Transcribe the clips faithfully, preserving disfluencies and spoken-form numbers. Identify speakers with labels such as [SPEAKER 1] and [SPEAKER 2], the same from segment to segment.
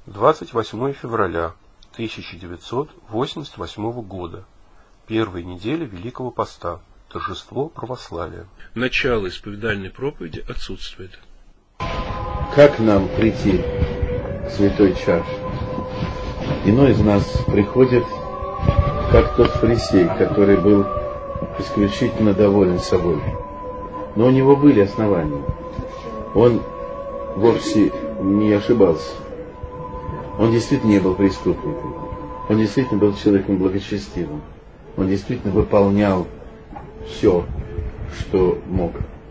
[SPEAKER 1] двадцать восьмое февраля тысяча девятьсот восемьдесят восьмого года. Первая неделя Великого Поста. Торжество православия. Начало исповедальной проповеди отсутствует.
[SPEAKER 2] Как нам прийти к святой чаше? Иной из нас приходит, как тот фарисей, который был исключительно доволен собой. Но у него были основания. Он вовсе не ошибался. Он действительно не был преступником. Он действительно был человеком благочестивым. Он действительно выполнял все, что мог.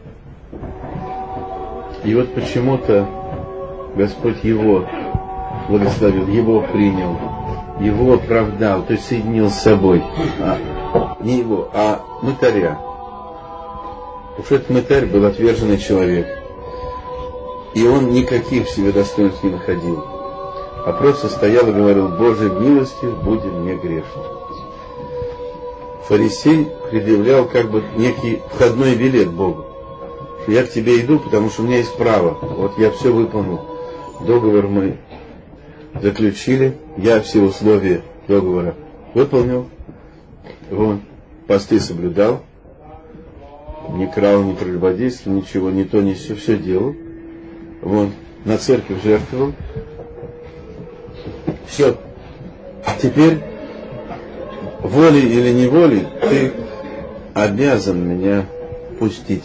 [SPEAKER 2] И вот почему-то Господь его благословил, его принял, его оправдал, то есть соединил с собой. А, не его, а мытаря. Потому что этот мытарь был отверженный человек. И он никаких в себе достоинств не находил. А просто стоял и говорил: Боже, милостив, буди мне грешным. Фарисей предъявлял как бы некий входной билет Богу. Я к тебе иду, потому что у меня есть право. Вот я все выполнил. Договор мы заключили. Я все условия договора выполнил. Вон, посты соблюдал. Не крал, не прелюбодействовал, ничего, ни то, ни сё, все делал. Вон, на церковь жертвовал. Все. Теперь, волей или неволей, ты обязан меня пустить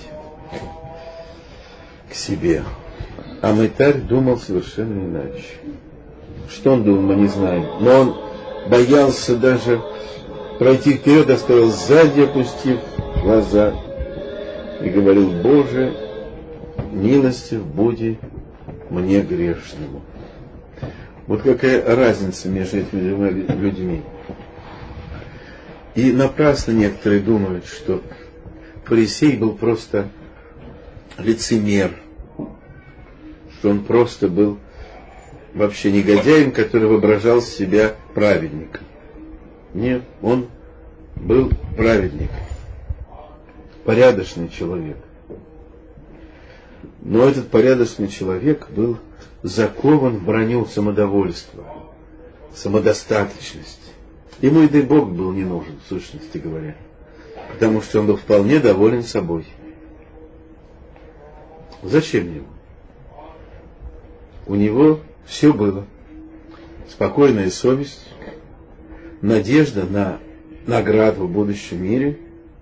[SPEAKER 2] к себе. А мытарь думал совершенно иначе. Что он думал, мы не знаем. Но он боялся даже пройти вперед, а стоял сзади, опустив глаза, и говорил: Боже, милостив буди мне грешному. Вот какая разница между этими людьми. И напрасно некоторые думают, что фарисей был просто лицемер, что он просто был вообще негодяем, который воображал себя праведником. Нет, он был праведник, порядочный человек. Но этот порядочный человек был закован в броню самодовольства, самодостаточности. Ему и да и Бог был не нужен, в сущности говоря, потому что он был вполне доволен собой. Зачем ему? У него все было. Спокойная совесть, надежда на награду в будущем мире,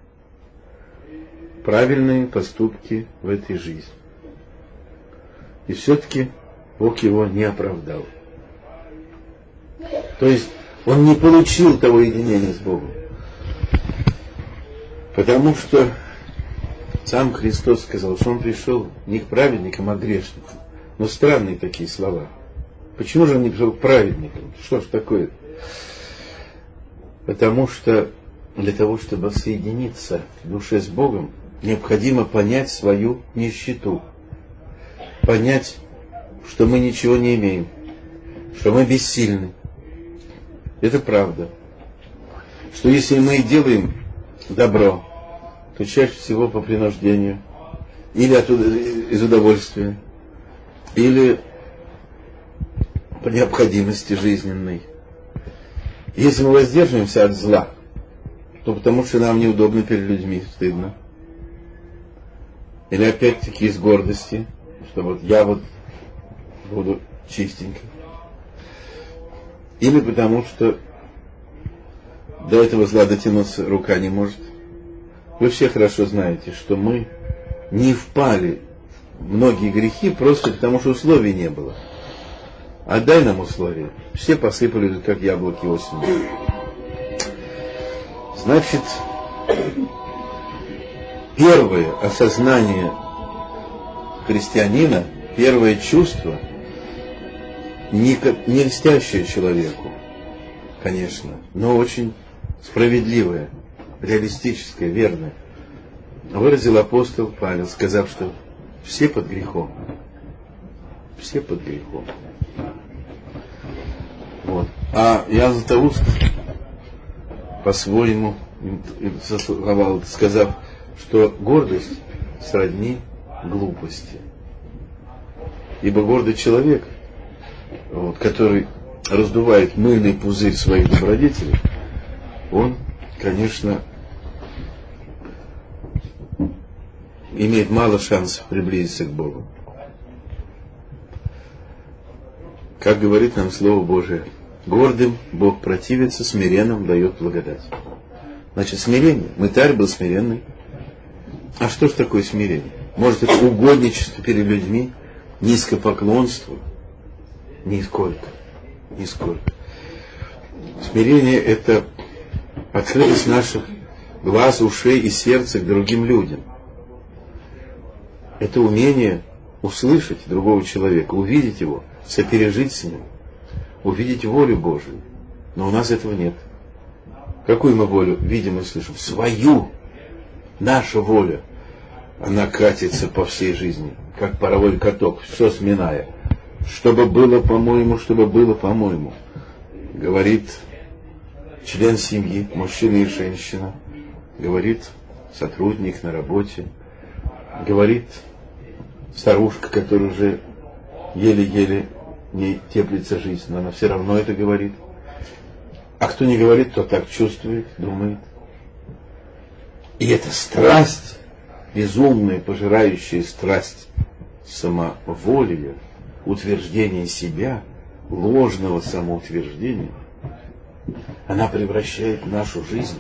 [SPEAKER 2] правильные поступки в этой жизни. И все-таки Бог его не оправдал. То есть он не получил того единения с Богом. Потому что сам Христос сказал, что он пришел не к праведникам, а к грешникам. Но странные такие слова. Почему же он не пришел к праведникам? Что ж такое? Потому что для того, чтобы соединиться в душе с Богом, необходимо понять свою нищету. Понять, что мы ничего не имеем, что мы бессильны. Это правда. Что если мы делаем добро, то чаще всего по принуждению, или оттуда, из удовольствия, или по необходимости жизненной. Если мы воздерживаемся от зла, то потому что нам неудобно перед людьми, стыдно. Или опять-таки из гордости, что вот я вот буду чистенько. Или потому что до этого зла дотянуться рука не может. Вы все хорошо знаете, что мы не впали в многие грехи просто потому, что условий не было. Отдай нам условия. Все посыпали, как яблоки осенью. Значит, первое осознание христианина, первое чувство, не, не льстящее человеку, конечно, но очень справедливое, реалистическое, верное, выразил апостол Павел, сказав, что все под грехом. Все под грехом. Вот. А Иоанн Златоуст по-своему сословал, сказав, что гордость сродни глупости. Ибо гордый человек, вот, который раздувает мыльный пузырь своих добродетелей, он, конечно, имеет мало шансов приблизиться к Богу. Как говорит нам Слово Божие, гордым Бог противится, смиренным дает благодать. Значит, смирение. Мытарь был смиренный. А что ж такое смирение? Может, это угодничество перед людьми, низкопоклонство? Нисколько. Нисколько. Смирение — это открытость наших глаз, ушей и сердца к другим людям. Это умение услышать другого человека, увидеть его, сопережить с ним, увидеть волю Божию. Но у нас этого нет. Какую мы волю видим и слышим? Свою. Наша воля. Она катится по всей жизни, как паровой каток, все сминая. Чтобы было по-моему, чтобы было по-моему. Говорит член семьи, мужчина и женщина. Говорит сотрудник на работе. Говорит старушка, которая уже еле-еле не теплится жизнь, но она все равно это говорит. А кто не говорит, то так чувствует, думает. И эта страсть, безумная, пожирающая страсть самоволия, утверждения себя, ложного самоутверждения, она превращает нашу жизнь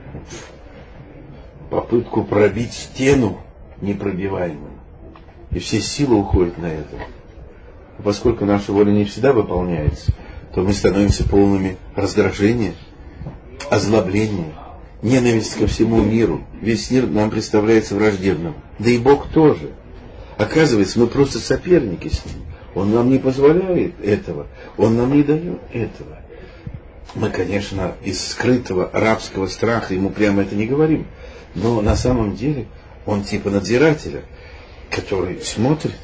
[SPEAKER 2] в попытку пробить стену непробиваемую. И все силы уходят на это. И поскольку наша воля не всегда выполняется, то мы становимся полными раздражения, озлобления, ненависти ко всему миру. Весь мир нам представляется враждебным. Да и Бог тоже. Оказывается, мы просто соперники с Ним. Он нам не позволяет этого. Он нам не дает этого. Мы, конечно, из скрытого рабского страха Ему прямо это не говорим. Но на самом деле Он типа надзирателя, который смотрит.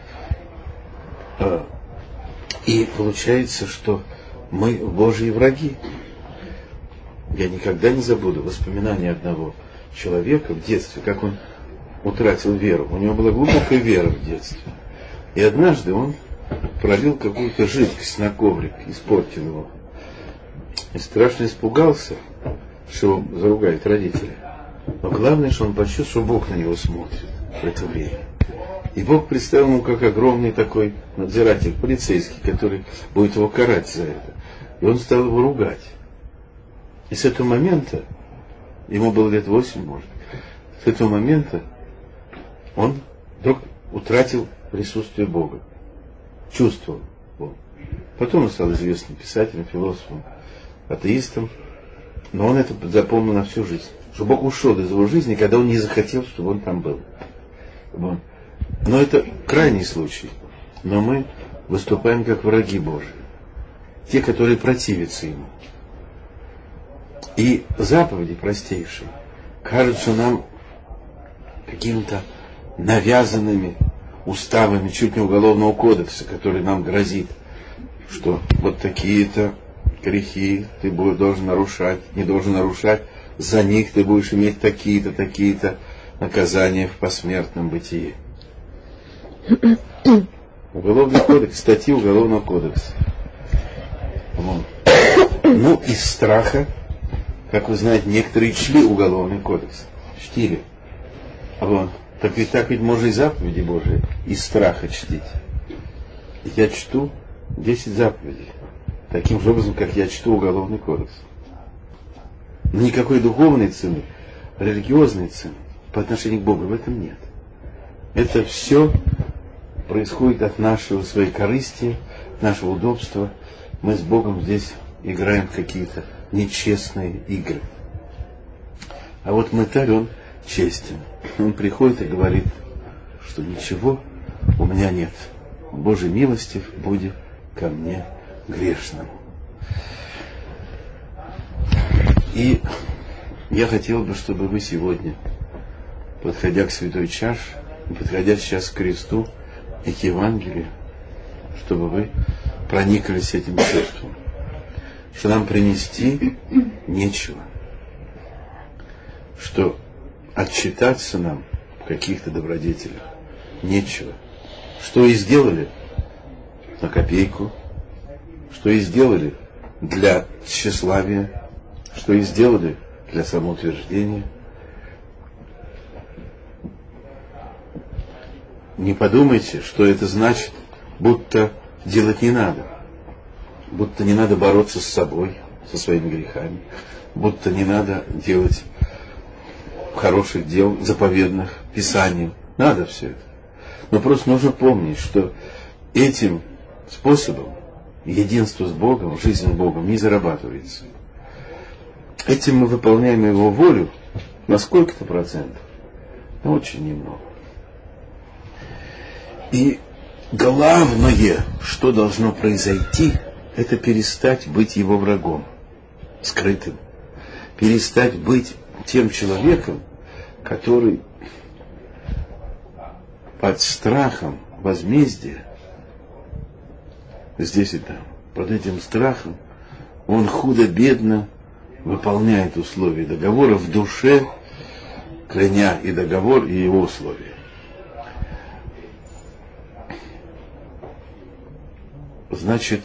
[SPEAKER 2] И получается, что мы Божьи враги. Я никогда не забуду воспоминания одного человека в детстве, как он утратил веру. У него была глубокая вера в детстве. И однажды он пролил какую-то жидкость на коврик, испортил его. И страшно испугался, что его заругают родители. Но главное, что он почувствовал, что Бог на него смотрит в это время. И Бог представил ему как огромный такой надзиратель, полицейский, который будет его карать за это. И он стал его ругать. И с этого момента, ему было лет восемь, может, с этого момента он вдруг утратил присутствие Бога. Чувствовал Бога. Потом он стал известным писателем, философом, атеистом. Но он это запомнил на всю жизнь. Что Бог ушел из его жизни, когда он не захотел, чтобы он там был. Но это крайний случай. Но мы выступаем как враги Божии. Те, которые противятся Ему. И заповеди простейшие кажутся нам какими-то навязанными уставами чуть не уголовного кодекса, который нам грозит, что вот такие-то грехи ты будешь, должен нарушать, не должен нарушать, за них ты будешь иметь такие-то, такие-то наказания в посмертном бытии. Уголовный кодекс, статьи Уголовного кодекса. Ну, из страха, как вы знаете, некоторые чли Уголовный кодекс. Чтили. А вон, так ведь так ведь можно и заповеди Божии из страха чтить. Я чту десять заповедей. Таким же образом, как я чту Уголовный кодекс. Но никакой духовной цены, религиозной цены по отношению к Богу в этом нет. Это все происходит от нашего своей корысти, нашего удобства. Мы с Богом здесь играем в какие-то нечестные игры. А вот мытарь, он честен. Он приходит и говорит, что ничего у меня нет. Божий милостив будет ко мне грешному. И я хотел бы, чтобы вы сегодня, подходя к святой чаше, подходя сейчас к кресту и к Евангелию, чтобы вы прониклись этим чувством, что нам принести нечего, что отчитаться нам в каких-то добродетелях нечего, что и сделали на копейку, что и сделали для тщеславия, что и сделали для самоутверждения. Не подумайте, что это значит, будто делать не надо, будто не надо бороться с собой, со своими грехами, будто не надо делать хороших дел, заповедных, писанием. Надо все это. Но просто нужно помнить, что этим способом единство с Богом, жизнь с Богом не зарабатывается. Этим мы выполняем Его волю на сколько-то процентов, но очень немного. И главное, что должно произойти, это перестать быть Его врагом, скрытым. Перестать быть тем человеком, который под страхом возмездия, здесь и там, под этим страхом, он худо-бедно выполняет условия договора в душе, кляня и договор, и его условия. Значит,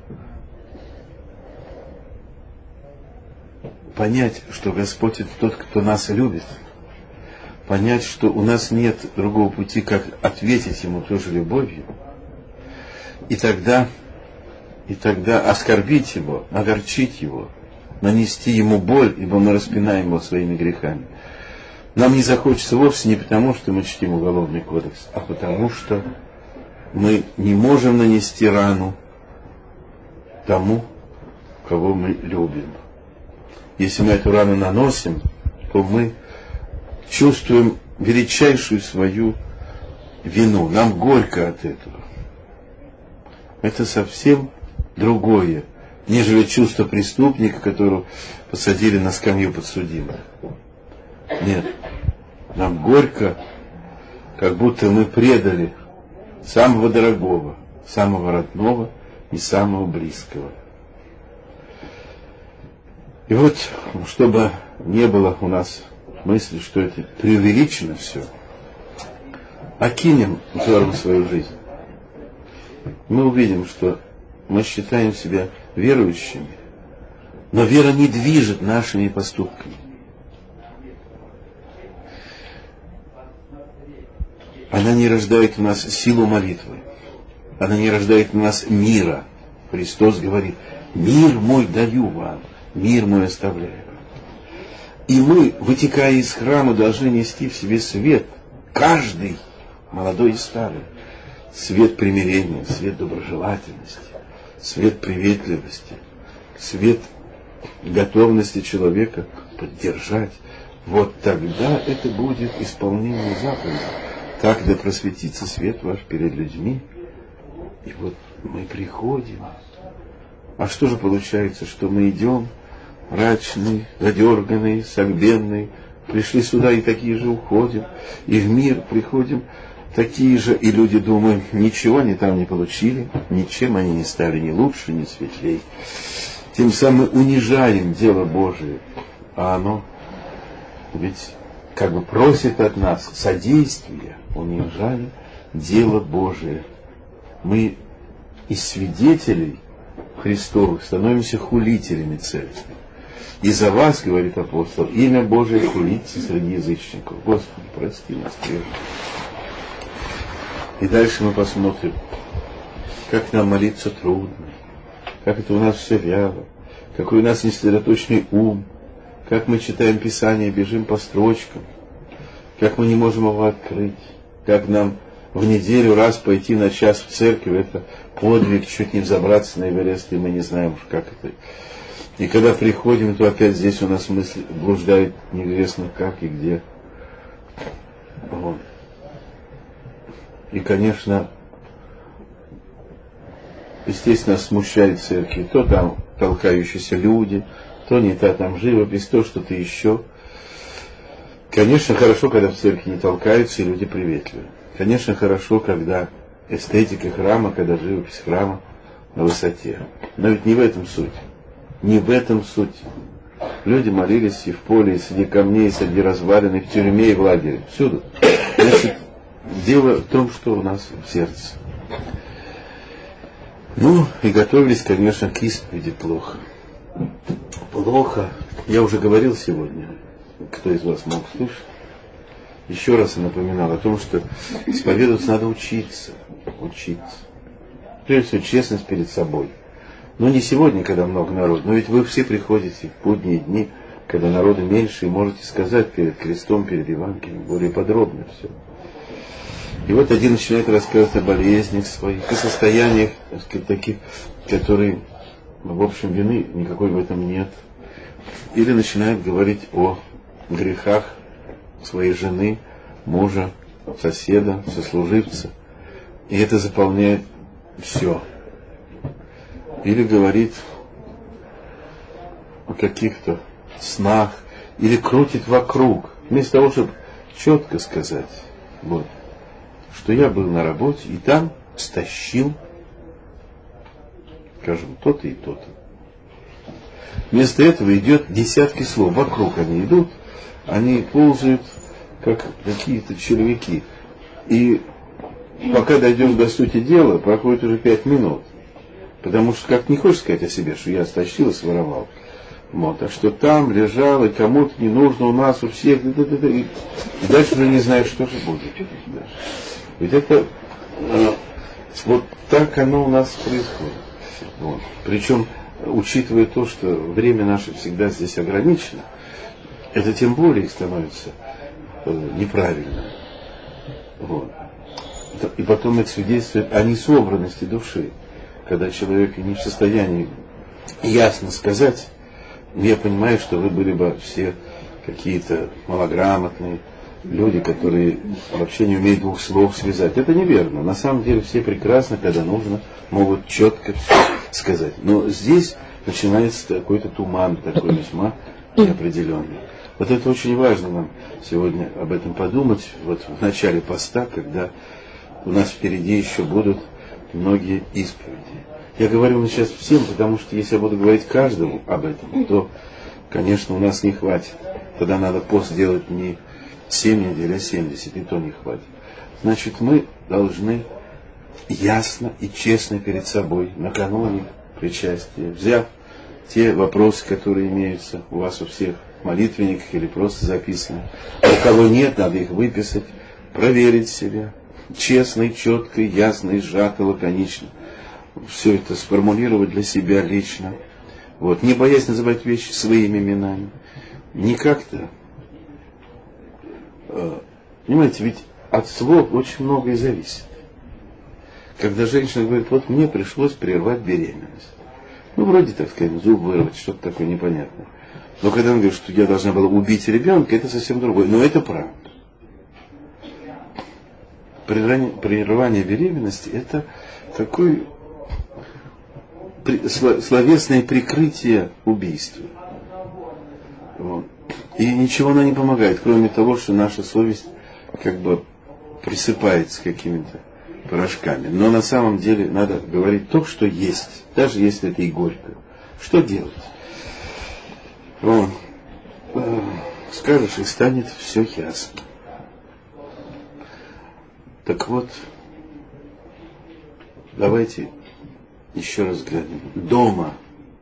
[SPEAKER 2] понять, что Господь — это тот, кто нас любит, понять, что у нас нет другого пути, как ответить Ему той же любовью, и тогда, и тогда оскорбить Его, огорчить Его, нанести Ему боль, ибо мы распинаем Его своими грехами. Нам не захочется вовсе не потому, что мы чтим Уголовный кодекс, а потому, что мы не можем нанести рану тому, кого мы любим. Если мы эту рану наносим, то мы чувствуем величайшую свою вину. Нам горько от этого. Это совсем другое, нежели чувство преступника, которого посадили на скамью подсудимых. Нет, нам горько, как будто мы предали самого дорогого, самого родного и самого близкого. И вот, чтобы не было у нас мысли, что это преувеличено все, окинем взором свою жизнь. Мы увидим, что мы считаем себя верующими, но вера не движет нашими поступками. Она не рождает в нас силу молитвы. Она не рождает в нас мира. Христос говорит: мир мой даю вам, мир мой оставляю. И мы, вытекая из храма, должны нести в себе свет. Каждый, молодой и старый. Свет примирения, свет доброжелательности, свет приветливости, свет готовности человека поддержать. Вот тогда это будет исполнение заповеди. Так да просветится свет ваш перед людьми. И вот мы приходим. А что же получается, что мы идем мрачные, задерганные, согбенные, пришли сюда и такие же уходим, и в мир приходим такие же, и люди думают, ничего они там не получили, ничем они не стали ни лучше, ни светлее. Тем самым унижаем дело Божие, а оно ведь как бы просит от нас содействия, унижая дело Божие. Мы из свидетелей Христовых становимся хулителями церкви. И за вас, говорит апостол, имя Божие хулится среди язычников. Господи, прости нас прежде. И дальше мы посмотрим, как нам молиться трудно, как это у нас все вяло, какой у нас несосредоточенный ум, как мы читаем Писание, бежим по строчкам, как мы не можем его открыть, как нам в неделю раз пойти на час в церковь, это подвиг, чуть не взобраться на Эверест, и мы не знаем уж, как это. И когда приходим, то опять здесь у нас мысли блуждают неизвестно как и где. Вот. И, конечно, естественно, смущает церкви. То там толкающиеся люди, то не та там живопись, то что-то еще. Конечно, хорошо, когда в церкви не толкаются и люди приветливы. Конечно, хорошо, когда эстетика храма, когда живопись храма на высоте. Но ведь не в этом суть. Не в этом суть. Люди молились и в поле, и среди камней, и среди развалин, и в тюрьме, и в лагере. Всюду. Значит, дело в том, что у нас в сердце. Ну, и готовились, конечно, к исповеди плохо. Плохо. Я уже говорил сегодня, кто из вас мог слышать, еще раз я напоминал о том, что исповедоваться надо учиться. Учиться. Прежде всего, честность перед собой. Но не сегодня, когда много народу, но ведь вы все приходите в будние дни, когда народу меньше, и можете сказать перед крестом, перед Евангелием, более подробно все. И вот один начинает рассказывать о болезнях своих, о состояниях, так сказать, таких, которые, в общем, вины никакой в этом нет. Или начинает говорить о грехах своей жены, мужа, соседа, сослуживца. И это заполняет все. Или говорит о каких-то снах, или крутит вокруг, вместо того, чтобы четко сказать, вот, что я был на работе и там стащил, скажем, то-то и то-то. Вместо этого идет десятки слов, вокруг они идут, они ползают, как какие-то червяки. И пока дойдем до сути дела, проходит уже пять минут. Потому что как не хочешь сказать о себе, что я стащил и своровал. Вот, а что там лежал, и кому-то не нужно, у нас, у всех, и дальше уже не знаешь, что же будет. Ведь это вот так оно у нас происходит. Вот. Причем, учитывая то, что время наше всегда здесь ограничено, это тем более становится э, неправильно. Вот. И потом это свидетельствует о несобранности души. Когда человек не в состоянии ясно сказать, я понимаю, что вы были бы все какие-то малограмотные люди, которые вообще не умеют двух слов связать. Это неверно. На самом деле все прекрасно, когда нужно, могут четко все сказать. Но здесь начинается какой-то туман, такой весьма неопределенный. Вот это очень важно нам сегодня об этом подумать. Вот в начале поста, когда у нас впереди еще будут многие исповеди. Я говорю сейчас всем, потому что если я буду говорить каждому об этом, то, конечно, у нас не хватит. Тогда надо пост делать не семь недель, а семьдесят, и то не хватит. Значит, мы должны ясно и честно перед собой, накануне причастия, взяв те вопросы, которые имеются у вас у всех в молитвенниках или просто записаны. А у кого нет, надо их выписать, проверить себя. Честно и четко, ясно и сжато, лаконично. Все это сформулировать для себя лично. Вот. Не боясь называть вещи своими именами. Не как-то. Понимаете, ведь от слов очень многое зависит. Когда женщина говорит, вот мне пришлось прервать беременность. Ну, вроде, так сказать, зуб вырвать, что-то такое непонятное. Но когда она говорит, что я должна была убить ребенка, это совсем другое. Но это правда. Прерывание беременности – это такое словесное прикрытие убийства. Вот. И ничего оно не помогает, кроме того, что наша совесть как бы присыпается какими-то порошками. Но на самом деле надо говорить то, что есть, даже если это и горько. Что делать? Вот. Скажешь, и станет все ясно. Так вот, давайте еще раз глянем. Дома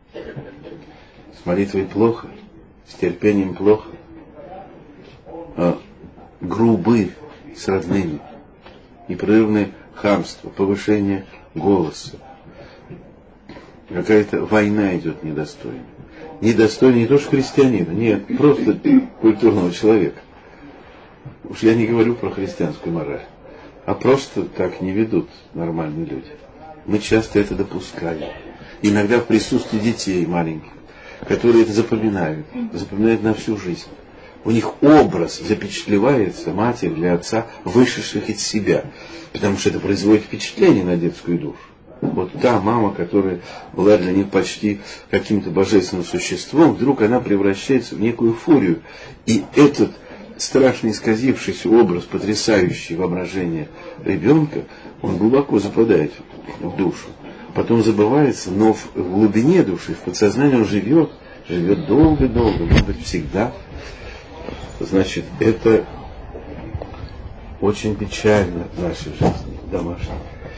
[SPEAKER 2] с молитвой плохо, с терпением плохо, а грубы с родными, непрерывное хамство, повышение голоса. Какая-то война идет недостойная. Недостойная не то что христианина, нет, просто культурного человека. Уж я не говорю про христианскую мораль. А просто так не ведут нормальные люди. Мы часто это допускаем. Иногда в присутствии детей маленьких, которые это запоминают, запоминают на всю жизнь. У них образ запечатлевается матери или отца, вышедших из себя. Потому что это производит впечатление на детскую душу. Вот та мама, которая была для них почти каким-то божественным существом, вдруг она превращается в некую фурию. И этот страшно исказившийся образ, потрясающий воображение ребенка, он глубоко западает в душу. Потом забывается, но в глубине души, в подсознании он живет, живет долго-долго, может быть, всегда. Значит, это очень печально в нашей жизни домашней.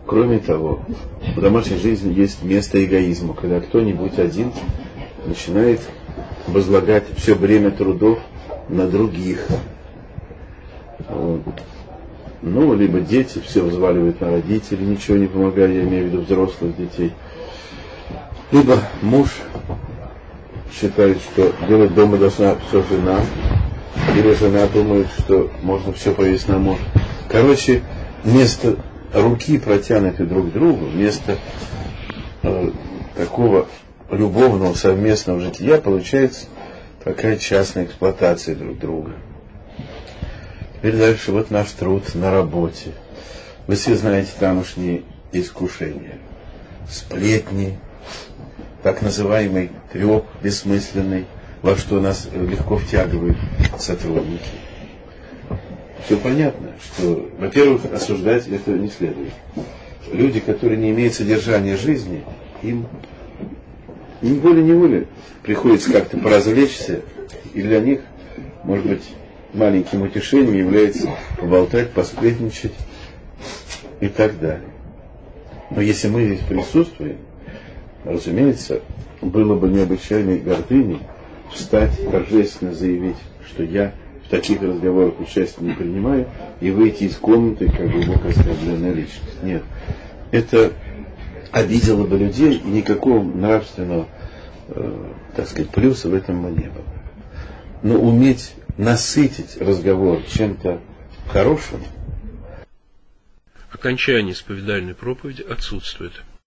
[SPEAKER 2] Кроме того, в домашней жизни есть место эгоизму, когда кто-нибудь один начинает возлагать все бремя трудов на других. Вот. Ну, либо дети все взваливают на родителей, ничего не помогая, я имею в виду взрослых детей. Либо муж считает, что делать дома должна все жена, или жена думает, что можно все повесить на мужа. Короче, вместо руки, протянутой друг к другу, вместо э, такого любовного совместного жития, получается такая частная эксплуатация друг друга. Теперь дальше вот наш труд на работе. Вы все знаете тамошние искушения. Сплетни, так называемый треп бессмысленный, во что нас легко втягивают сотрудники. Все понятно, что, во-первых, осуждать это не следует. Люди, которые не имеют содержания жизни, им ни волей-неволей приходится как-то поразвлечься, и для них, может быть, маленьким утешением является поболтать, посплетничать и так далее. Но если мы здесь присутствуем, разумеется, было бы необычайной гордыней встать, торжественно заявить, что я в таких разговорах участия не принимаю, и выйти из комнаты как глубоко оскорбленная личность. Нет. Это обидело бы людей, и никакого нравственного, э, так сказать, плюса в этом бы не было. Но уметь насытить разговор чем-то хорошим.
[SPEAKER 1] Окончание исповедальной проповеди отсутствует.